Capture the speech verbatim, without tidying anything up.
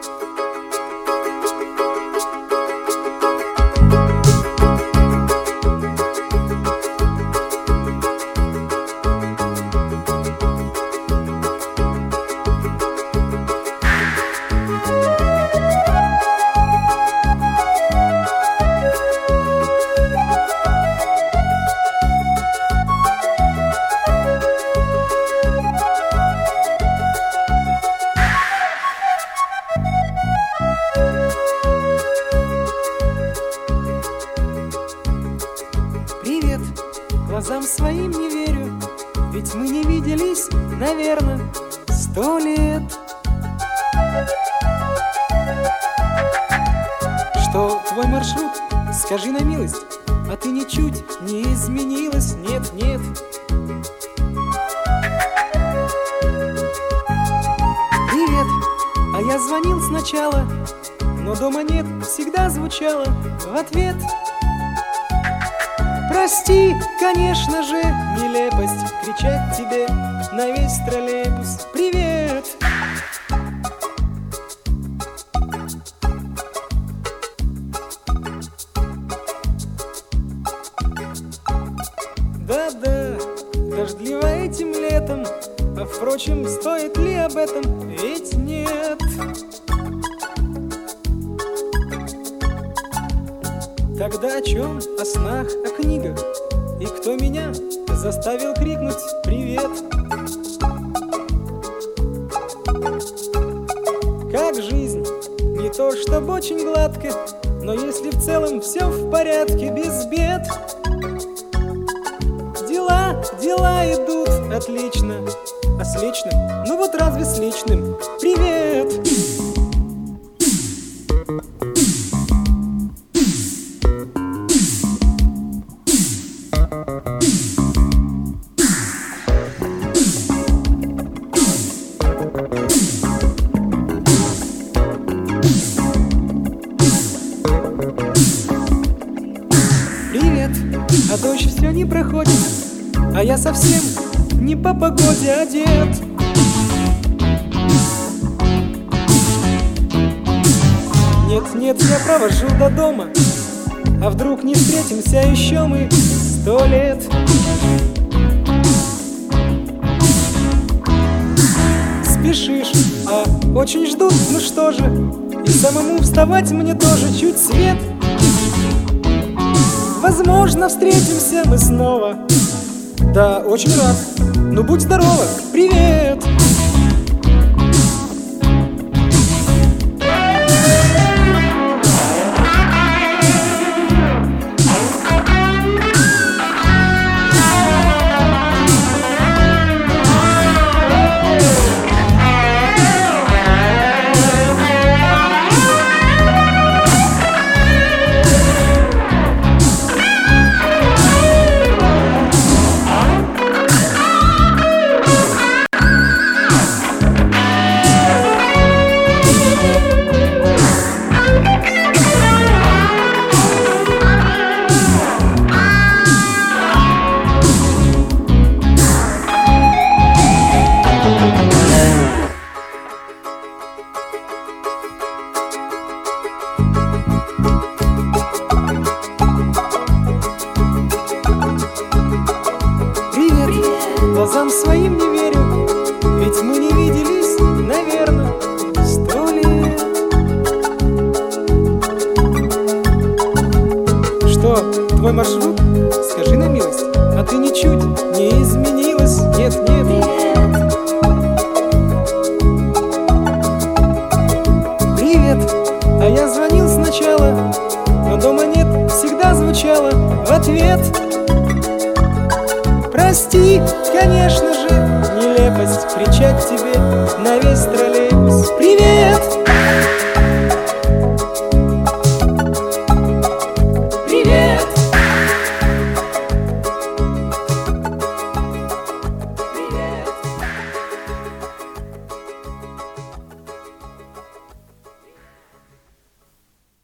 Глазам своим не верю, ведь мы не виделись, наверное, сто лет. Что твой маршрут, скажи на милость, а ты ничуть не изменилась, нет, нет. Привет, а я звонил сначала, но дома нет, всегда звучало в ответ. Прости, конечно же, нелепость кричать тебе на весь троллейбус привет. Да-да, дождливо этим летом, а впрочем, стоит ли об этом? Ведь нет. Тогда о чем? О снах, о книгах. И кто меня заставил крикнуть «Привет!»? Как жизнь? Не то чтобы очень гладко, но если в целом все в порядке, без бед. Дела, дела идут отлично. А с личным? Ну вот разве с личным? Привет! Привет, а дождь все не проходит, а я совсем не по погоде одет. Нет, нет, я провожу до дома, а вдруг не встретимся еще мы сто лет. Спешишь, а очень ждут, ну что же, и самому вставать мне тоже чуть свет. Возможно, встретимся мы снова. Да, очень рад. Ну будь здорова, привет! Глазам своим не верю, ведь мы не виделись, наверное, сто лет. Что, твой маршрут? Скажи на милость, а ты ничуть не изменилась, нет, нет. Привет, а я звонил сначала, но дома нет, всегда звучало в ответ. Прости, конечно же, нелепость кричать тебе на весь троллейбус